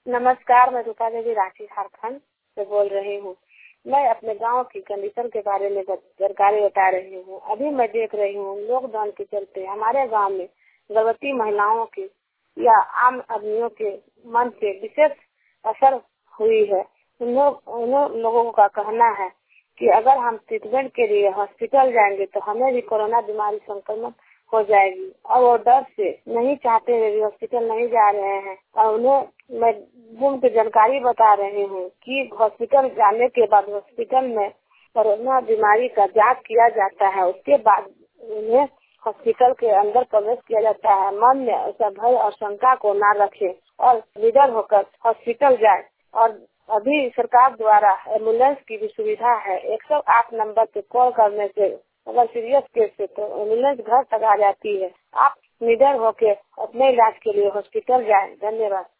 नमस्कार, मैं रूपा देवी रांची झारखंड से बोल रही हूँ। मैं अपने गांव की कंडीशन के बारे में जानकारी बता रही हूँ। अभी मैं देख रही हूँ लॉकडाउन के चलते हमारे गांव में गर्भवती महिलाओं के या आम आदमियों के मन पे विशेष असर हुई है। उन लोगों का कहना है कि अगर हम ट्रीटमेंट के लिए हॉस्पिटल जाएंगे तो हमें भी कोरोना बीमारी संक्रमण हो जाएगी और वो डर से नहीं चाहते हुए भी हॉस्पिटल नहीं जा रहे हैं। और उन्हें मैं घूम के जानकारी बता रही हूँ कि हॉस्पिटल जाने के बाद हॉस्पिटल में कोरोना बीमारी का जांच किया जाता है। उसके बाद उन्हें हॉस्पिटल के अंदर प्रवेश किया जाता है। मन में ऐसा भय और शंका को न रखे और निडर होकर हॉस्पिटल जाए। और अभी सरकार द्वारा एम्बुलेंस की भी सुविधा है। 108 नंबर पे कॉल करने से अगर सीरियस केस है तो एम्बुलेंस घर तक आ जाती है। आप निडर होकर अपने इलाज के लिए हॉस्पिटल जाएं। धन्यवाद।